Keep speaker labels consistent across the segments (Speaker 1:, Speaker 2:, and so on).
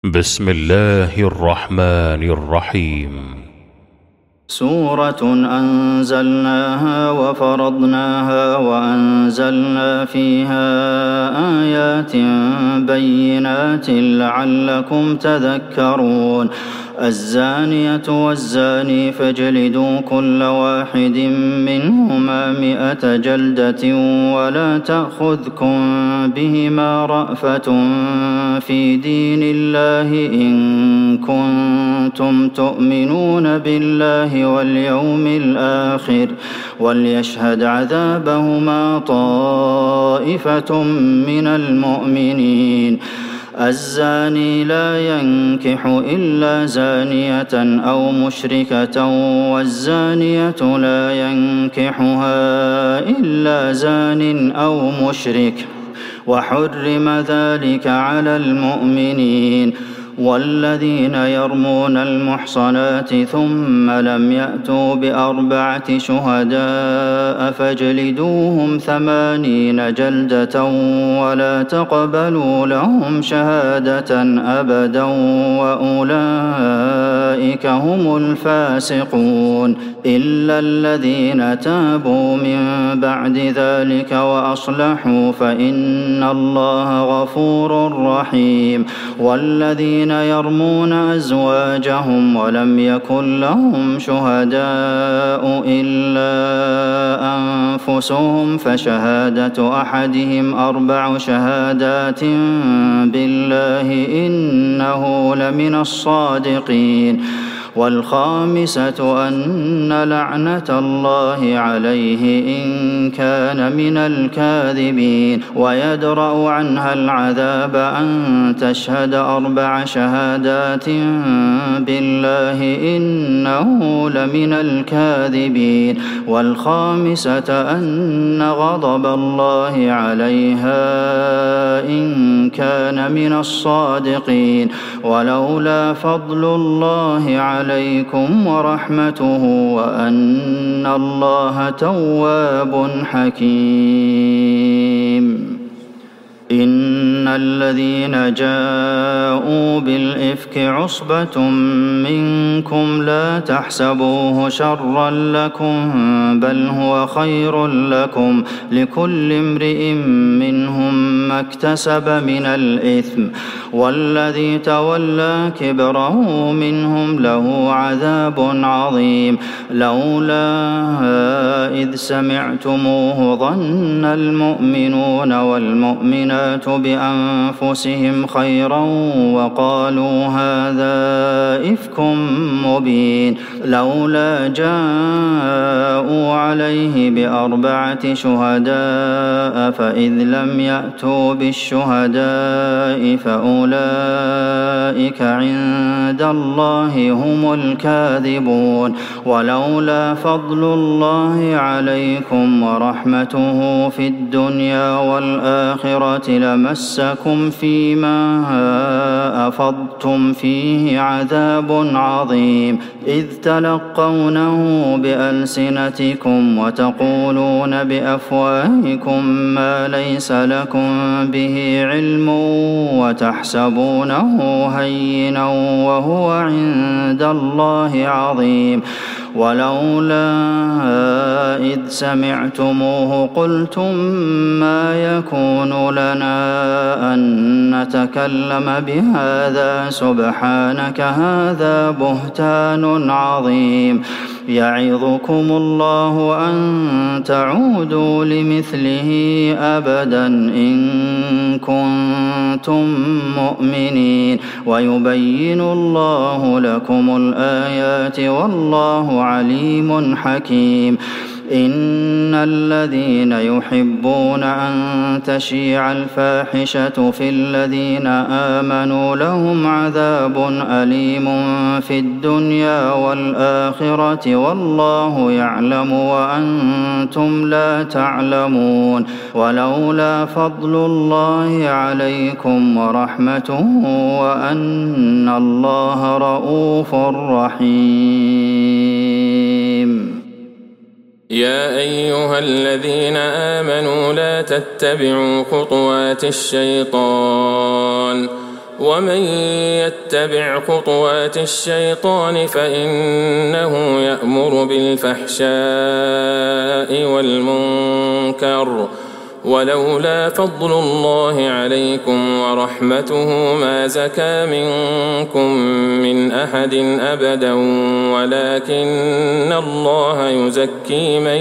Speaker 1: بسم الله الرحمن الرحيم.
Speaker 2: سورة أنزلناها وفرضناها وأنزلنا فيها آيات بينات لعلكم تذكرون. الزانية والزاني فاجلدوا كل واحد منهما 100 جلدة ولا تأخذكم بهما رأفة في دين الله إن كنتم تؤمنون بالله واليوم الآخر وليشهد عذابهما طائفة من المؤمنين. الزاني لا ينكح إلا زانية أو مشركة والزانية لا ينكحها إلا زان أو مشرك وحرم ذلك على المؤمنين. والذين يرمون المحصنات ثم لم يأتوا ب4 شهداء فاجلدوهم 80 جلدة ولا تقبلوا لهم شهادة أبدا وأولئك هم الفاسقون. إلا الذين تابوا من بعد ذلك وأصلحوا فإن الله غفور رحيم. والذين يرمون أزواجهم ولم يكن لهم شهداء إلا أنفسهم فشهادة أحدهم 4 شهادات بالله إنه لمن الصادقين. والخامسة أن لعنة الله عليه إن كان من الكاذبين. ويدرأ عنها العذاب أن تشهد 4 شهادات بالله إنه لمن الكاذبين. والخامسة أن غضب الله عليها إن كان من الصادقين. ولولا فضل الله عليكم ورحمته وأن الله تواب حكيم. إن الذين جاءوا بالإفك عصبة منكم لا تحسبوه شرا لكم بل هو خير لكم لكل امرئ منهم ما اكتسب من الإثم والذي تولى كبره منهم له عذاب عظيم. لولا إذ سمعتموه ظن المؤمنون والمؤمنات بأنفسهم خيرا وقالوا هذا إفك مبين. لولا جاءوا عليه ب4 شهداء فإذ لم يأتوا بالشهداء فأولئك عند الله هم الكاذبون. ولولا فضل الله عليكم ورحمته في الدنيا والآخرة لمسكم فيما أفضتم فيه عذاب عظيم إذ تلقونه بألسنتكم وتقولون بأفواهكم ما ليس لكم به علم وتحسبونه هينا وهو عند الله عظيم. ولولا إذ سمعتموه قلتم ما يكون لنا أن نتكلم بهذا سبحانك هذا بهتان عظيم. يعظكم الله أن تعودوا لمثله أبدا إن كنتم مؤمنين ويبين الله لكم الآيات والله عليم حكيم. إن الذين يحبون أن تشيع الفاحشة في الذين آمنوا لهم عذاب أليم في الدنيا والآخرة والله يعلم وأنتم لا تعلمون. ولولا فضل الله عليكم ورحمته وأن الله رءوف رحيم.
Speaker 3: يا أيها الذين آمنوا لا تتبعوا خطوات الشيطان ومن يتبع خطوات الشيطان فإنه يأمر بالفحشاء والمنكر ولولا فضل الله عليكم ورحمته ما زكى منكم من أحد أبدا ولكن الله يزكي من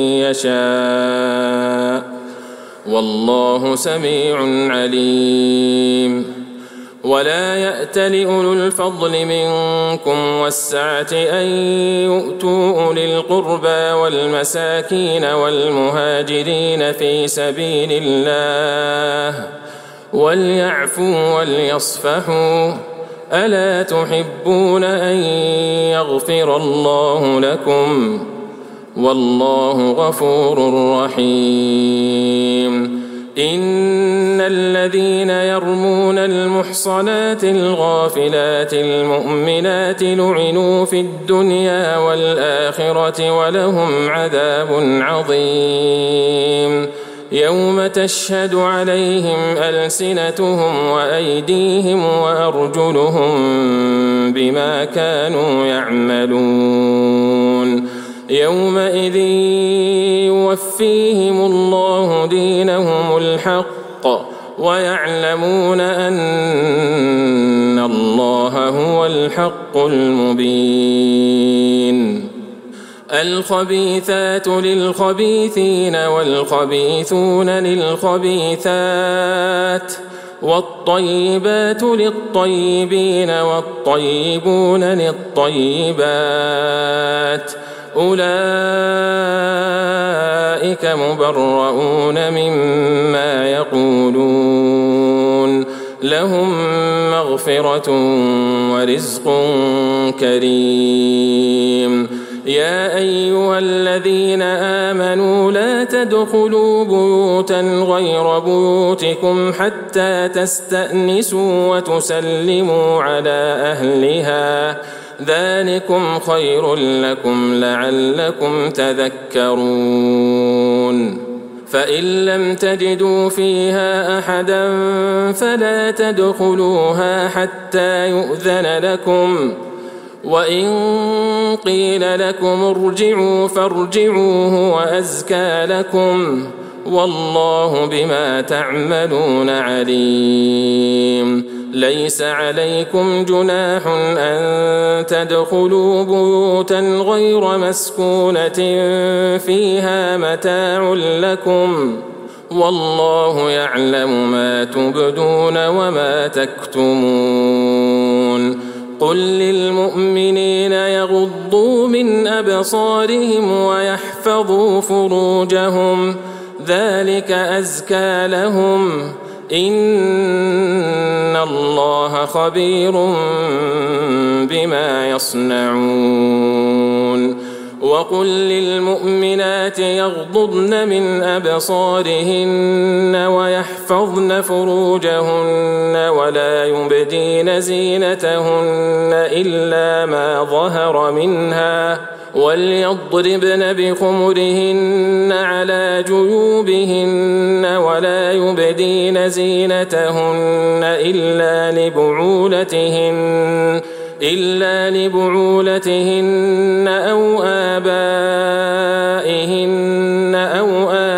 Speaker 3: يشاء والله سميع عليم ولا يأتل أولو الفضل منكم والسعة أن يؤتوا أولي القربى والمساكين والمهاجرين في سبيل الله وليعفوا وليصفحوا ألا تحبون أن يغفر الله لكم والله غفور رحيم إن الذين يرمون المحصنات الغافلات المؤمنات لعنوا في الدنيا والآخرة ولهم عذاب عظيم يوم تشهد عليهم ألسنتهم وأيديهم وأرجلهم بما كانوا يعملون يومئذ يوفيهم الله دينهم الحق ويعلمون أن الله هو الحق المبين الخبيثات للخبيثين والخبيثون للخبيثات والطيبات للطيبين والطيبون للطيبات أولئك مبرؤون مما يقولون لهم مغفرة ورزق كريم يا أيها الذين آمنوا لا تدخلوا بيوتا غير بيوتكم حتى تستأنسوا وتسلموا على أهلها ذلكم خير لكم لعلكم تذكرون فإن لم تجدوا فيها أحدا فلا تدخلوها حتى يؤذن لكم وإن قيل لكم ارجعوا فارجعوا هو أزكى لكم والله بما تعملون عليم ليس عليكم جناح أن تدخلوا بيوتا غير مسكونة فيها متاع لكم والله يعلم ما تبدون وما تكتمون قل للمؤمنين يغضوا من أبصارهم ويحفظوا فروجهم ذلك أزكى لهم إن الله خبير بما يصنعون وقل للمؤمنات يغضضن من أبصارهن ويحفظن فروجهن ولا يبدين زينتهن إلا ما ظهر منها وليضربن بخمرهن على جيوبهن ولا يبدين زينتهن إلا لبعولتهن أو آبائهن أو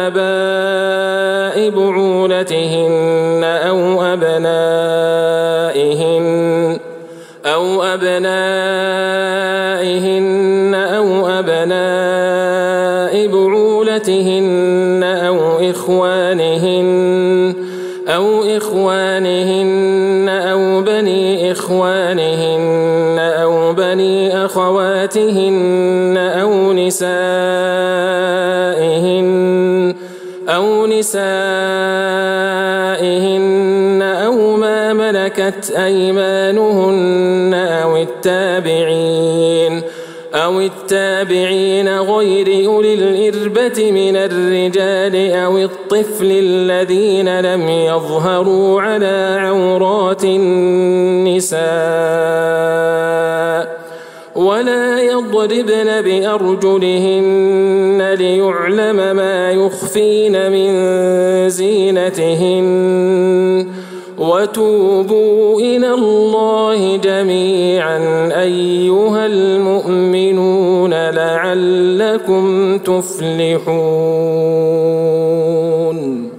Speaker 3: آباء بعولتهن أو أبنائهن أو أبناء بعولتهن أو إخوانهن أو بني إخوانهن أو بني أخواتهن أو نسائهن أو ما ملكت أيمانهن أو التابعين غير أولي الإربة من الرجال أو الطفل الذين لم يظهروا على عورات النساء ولا يضربن بأرجلهن ليعلم ما يخفين من زينتهن وتوبوا إلى الله جميعا أيها المؤمنون لعلكم تفلحون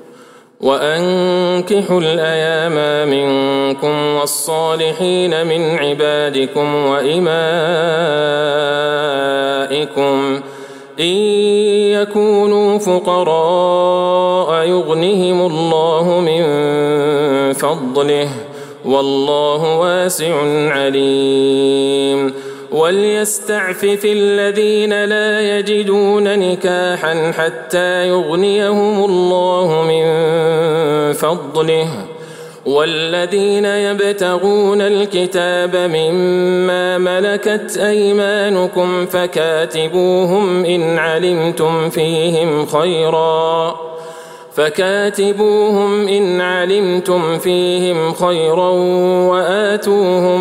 Speaker 3: وأنكحوا الأيام منكم والصالحين من عبادكم وإمائكم إن يكونوا فقراء يغنهم الله من فضله والله واسع عليم وليستعفف الذين لا يجدون نكاحا حتى يغنيهم الله من فضله والذين يبتغون الكتاب مما ملكت أيمانكم فكاتبوهم إن علمتم فيهم خيرا وآتوهم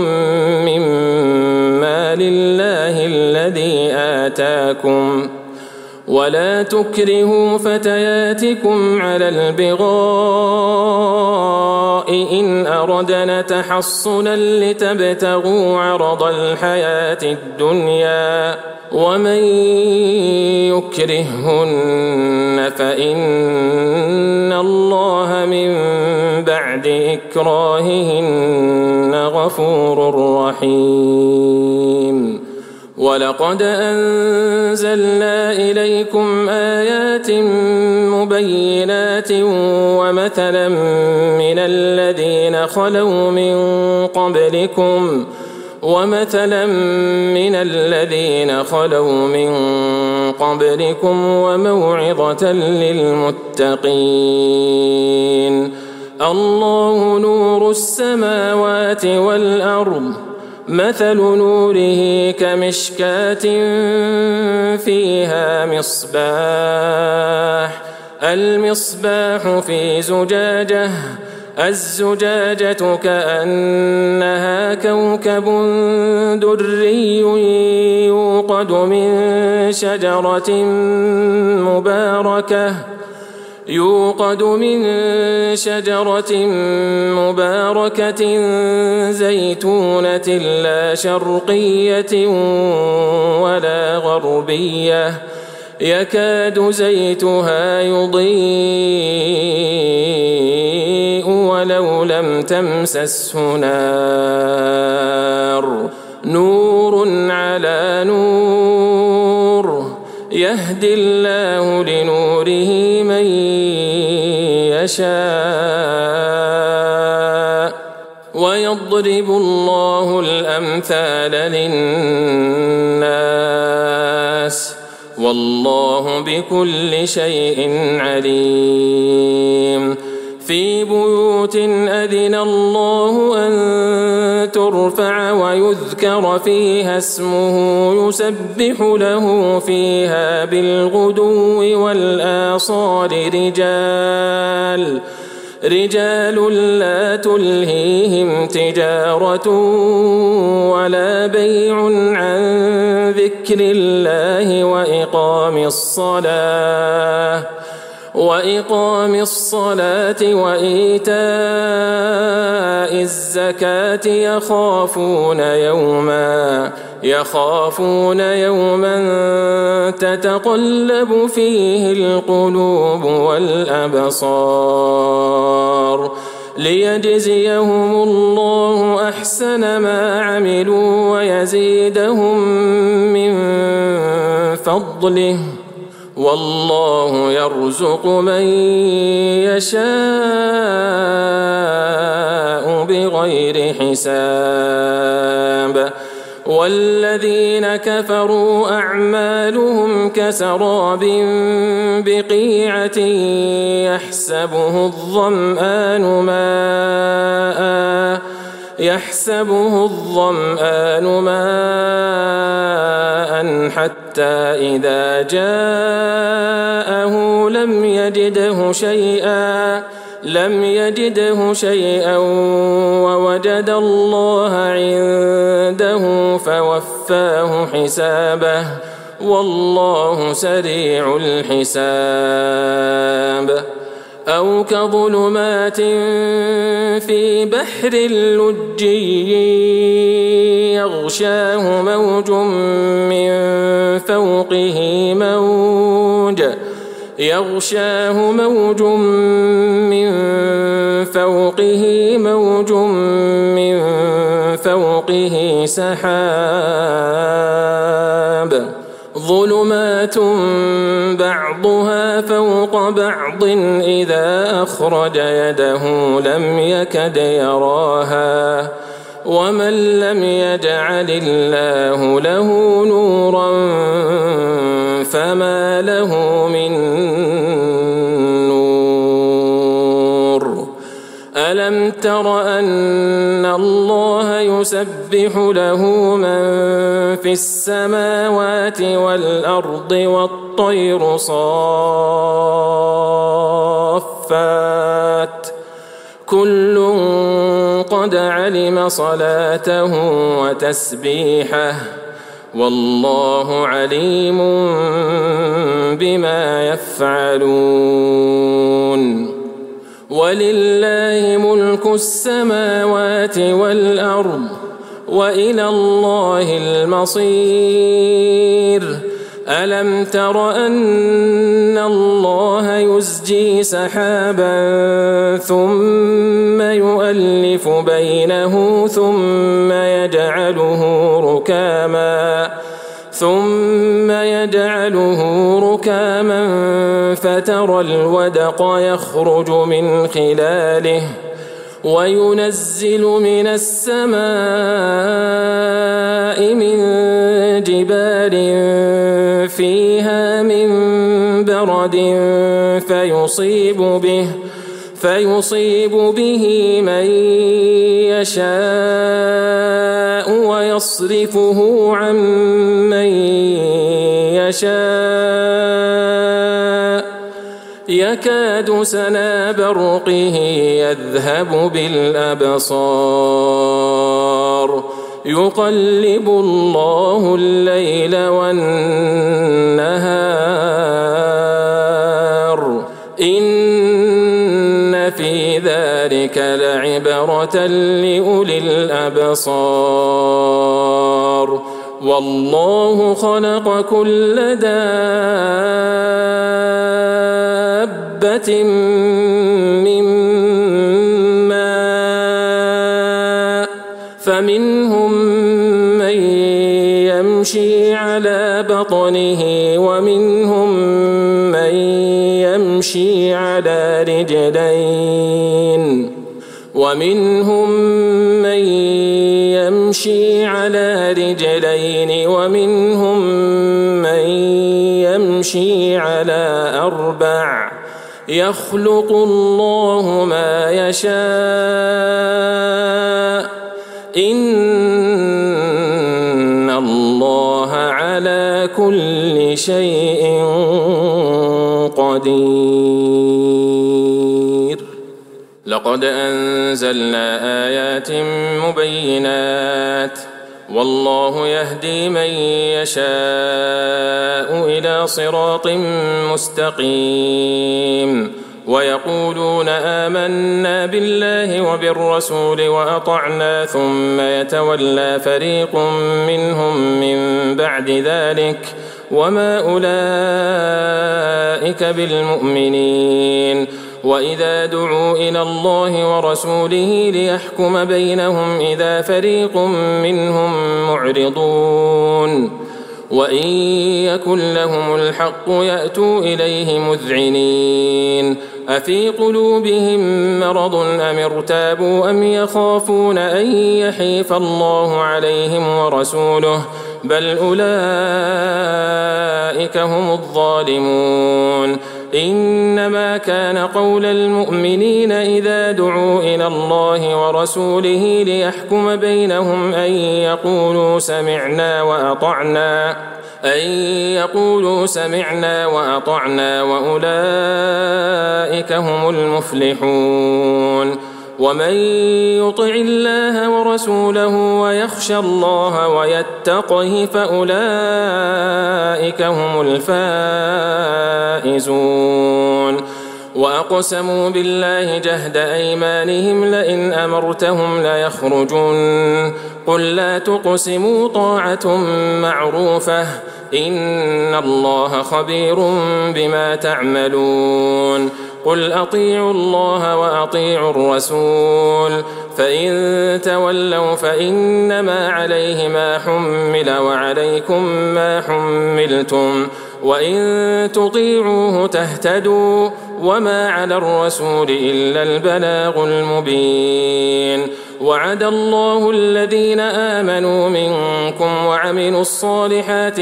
Speaker 3: مما لله الذي آتاكم ولا تكرهوا فتياتكم على البغاء إن أردنا تحصنا لتبتغوا عرض الحياة الدنيا ومن يكرهن فإن الله من بعد إكراههن غفور رحيم ولقد أنزلنا إليكم آيات مبينات ومثلا من الذين خلوا من قبلكم وموعظة للمتقين الله نور السماوات والأرض مثل نوره كمشكاة فيها المصباح في زجاجة الزجاجة كأنها كوكب دري يوقد من شجرة مباركة زيتونة لا شرقية ولا غربية يكاد زيتها يضيء ولو لم تمسسه نار نور على نور يهدي الله لنوره من يشاء ويضرب الله الأمثال للناس والله بكل شيء عليم في بيوت أذن الله أن ترفع ويذكر فيها اسمه يسبح له فيها بالغدو والآصال رجال لا تلهيهم تجارة ولا بيع عن ذكر الله وإقام الصلاة وإيتاء الزكاة يخافون يوما تتقلب فيه القلوب والأبصار ليجزيهم الله أحسن ما عملوا ويزيدهم من فضله والله يرزق من يشاء بغير حساب والذين كفروا أعمالهم كسراب بقيعة يحسبه الظمآن ماء حتى إذا جاءه لم يجده شيئا ووجد الله عنده فوفاه حسابه والله سريع الحساب أو كظلمات في بحر لجي يغشاه موج من فوقه موج من فوقه سحاب ظلمات بعضها فوق بعض إذا أخرج يده لم يكد يراها ومن لم يجعل الله له نورا فما له من نور ألم تر أن الله يسبح له من في السماوات والأرض والطير صافات كل قد علم صلاته وتسبيحه والله عليم بما يفعلون ولله ملك السماوات والأرض وإلى الله المصير ألم تر أن الله يزجي سحابا ثم يؤلف بينه ثم يجعله ركاما فترى الودق يخرج من خلاله وينزل من السماء من جبال فيها من برد فيصيب به من يشاء ويصرفه عن من يشاء يكاد سنا برقه يذهب بالأبصار يقلب الله الليل والنهار إن في ذلك لعبرة لأولي الأبصار والله خلق كل دابة من ماء فمنهم من يمشي على بطنه ومنهم من يمشي على رجلين ومنهم من يمشي على أربع يخلق الله ما يشاء إن الله على كل شيء قدير لقد أنزلنا آيات مبينات والله يهدي من يشاء إلى صراط مستقيم ويقولون آمنا بالله وبالرسول وأطعنا ثم يتولى فريق منهم من بعد ذلك وما أولئك بالمؤمنين وإذا دعوا إلى الله ورسوله ليحكم بينهم إذا فريق منهم معرضون وإن يكن لهم الحق يأتوا إليه مذعنين أفي قلوبهم مرض أم ارتابوا أم يخافون أن يحيف الله عليهم ورسوله بل أولئك هم الظالمون إنما كان قول المؤمنين إذا دعوا إلى الله ورسوله ليحكم بينهم أن يقولوا سمعنا وأطعنا وأولئك هم المفلحون ومن يطع الله ورسوله ويخشى الله ويتقه فأولئك هم الفائزون وأقسموا بالله جهد أيمانهم لئن أمرتهم ليخرجون قل لا تقسموا طاعة معروفة إن الله خبير بما تعملون قل أطيعوا الله وأطيعوا الرسول فإن تولوا فإنما عليه ما حمل وعليكم ما حملتم وإن تطيعوه تهتدوا وما على الرسول إلا البلاغ المبين وعد الله الذين آمنوا منكم وعملوا الصالحات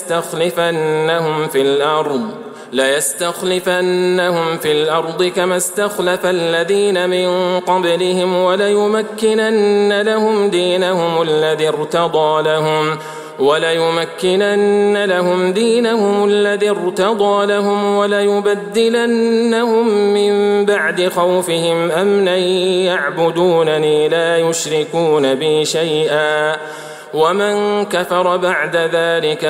Speaker 3: ليستخلفنهم في الأرض كما استخلف الذين من قبلهم وليمكنن لهم دينهم الذي ارتضى لهم وليبدلنهم من بعد خوفهم أمنا يعبدونني لا يشركون بي شيئا ومن كفر بعد ذلك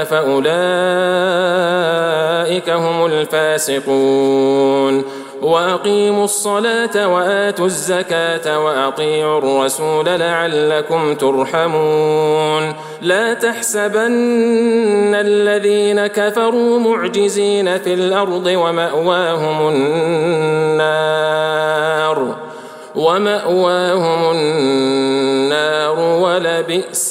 Speaker 3: فأولئك هم الفاسقون وأقيموا الصلاة وآتوا الزكاة وأطيعوا الرسول لعلكم ترحمون لا تحسبن الذين كفروا معجزين في الأرض ومأواهم النار ولبئس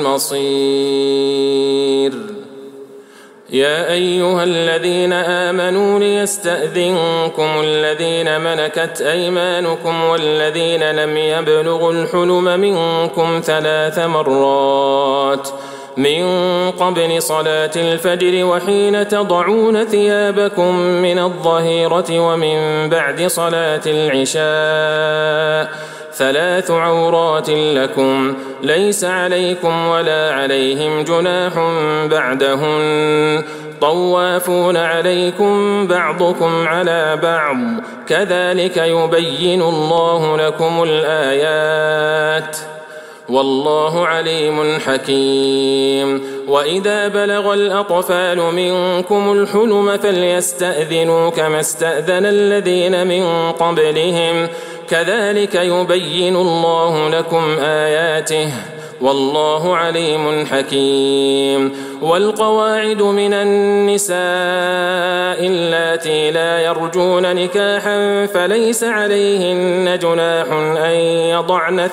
Speaker 3: المصير يا أيها الذين آمنوا ليستأذنكم الذين ملكت أيمانكم والذين لم يبلغوا الحلم منكم 3 مرات من قبل صلاة الفجر وحين تضعون ثيابكم من الظهيرة ومن بعد صلاة العشاء 3 عورات لكم ليس عليكم ولا عليهم جناح بعدهن طوافون عليكم بعضكم على بعض كذلك يبين الله لكم الآيات والله عليم حكيم وإذا بلغ الأطفال منكم الحلم فليستأذنوا كما استأذن الذين من قبلهم كذلك يبين الله لكم آياته والله عليم حكيم والقواعد من النساء اللاتي لا يرجون نكاحا فليس عليهن جناح أن يضعن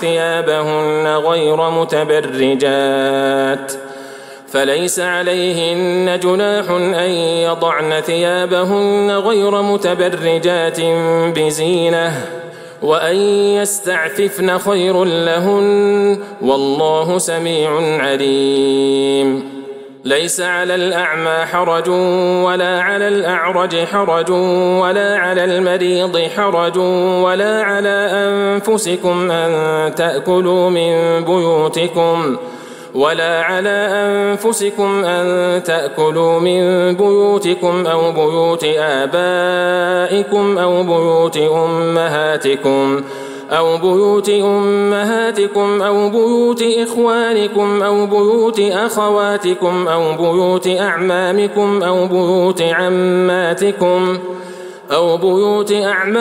Speaker 3: ثيابهن غير متبرجات بزينة وأن يستعففن خير لهن والله سميع عليم ليس على الأعمى حرج ولا على الأعرج حرج ولا على المريض حرج ولا على أنفسكم أن تأكلوا من بيوتكم أو بيوت آبائكم أو بيوت أمهاتكم أو بيوت إخوانكم أو بيوت أخواتكم أو بيوت أعمامكم أو بيوت عماتكم أو بيوت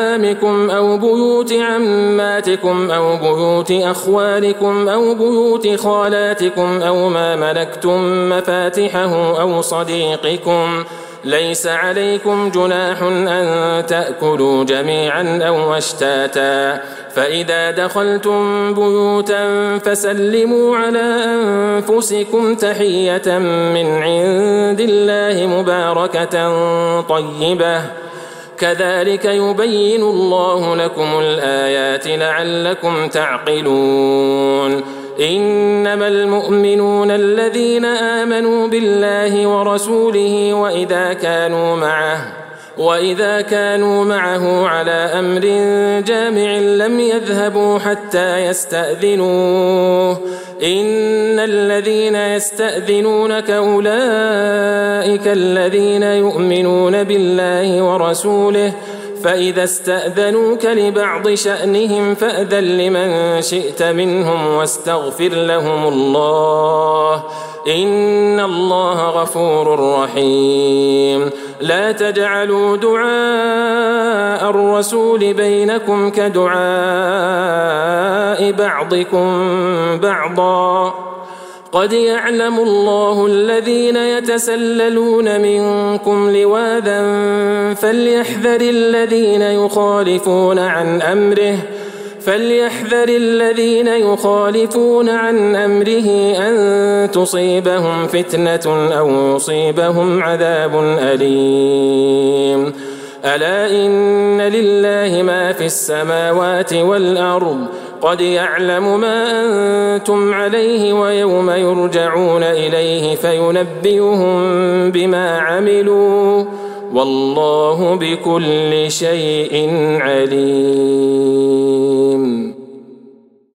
Speaker 3: عماتكم أو بيوت أخوالكم أو بيوت خالاتكم أو ما ملكتم مفاتحه أو صديقكم ليس عليكم جناح أن تأكلوا جميعا أو أشتاتا فإذا دخلتم بيوتا فسلموا على أنفسكم تحية من عند الله مباركة طيبة كذلك يبين الله لكم الآيات لعلكم تعقلون إنما المؤمنون الذين آمنوا بالله ورسوله وإذا كانوا معه على أمر جامع لم يذهبوا حتى يستأذنوه إن الذين يستأذنونك أولئك الذين يؤمنون بالله ورسوله فإذا استأذنوك لبعض شأنهم فأذن لمن شئت منهم واستغفر لهم الله إن الله غفور رحيم لا تجعلوا دعاء الرسول بينكم كدعاء بعضكم بعضا قد يعلم الله الذين يتسللون منكم لواذا فليحذر الذين يخالفون عن أمره أن تصيبهم فتنة أو يصيبهم عذاب أليم ألا إن لله ما في السماوات والأرض قد يعلم ما أنتم عليه ويوم يرجعون إليه فينبئهم بما عملوا والله بكل شيء عليم.